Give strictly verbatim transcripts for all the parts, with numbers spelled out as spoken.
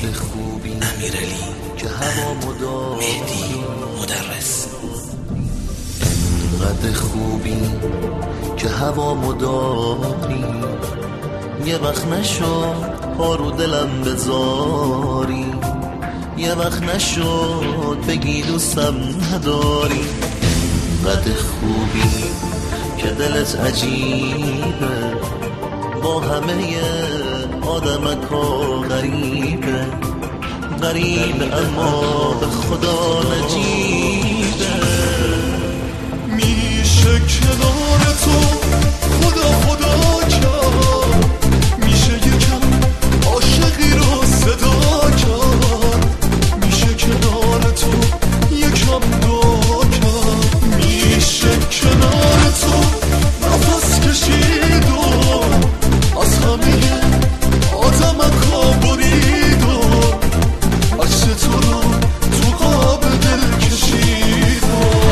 قد خوبی امیرعلی که هوا مدار، مهدی مدرس. قد خوبی که هوا مداری، یه وقت نشد پا رو دلم بذاری، یه وقت نشد بگی دوستم نداری. قد خوبی که دلت عجیبه، با همه آدمکا غریبه، غریبه اما به خدا نجیبه. میشه کنار تو خدا خدا کرد، میشه یکم عاشقی رو صدا کرد، میشه کنار تو یکم دعا کرد، میشه کنار تو نفس کشید و از همه آدمکا برید و عکس تو رو تو قاب دل کشید و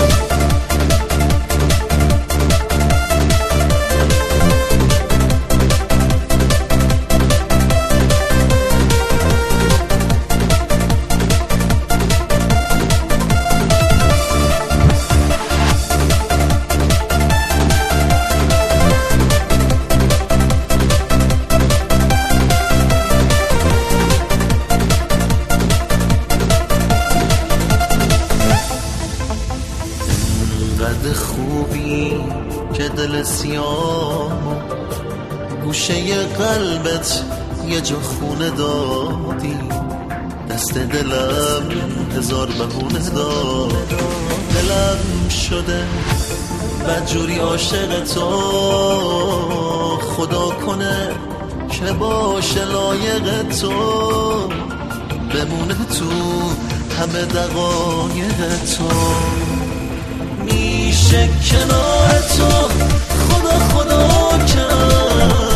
قد خوبی که دل سیاه گوشه قلبت یه جا خونه دادی، دست دلم هزار بهونه داد، دلم شده بدجوری عاشق تو، خدا کنه که باشه لایق تو، بمونه تو همه دقایق تو. میشه کنار تو خدا خدا کرد،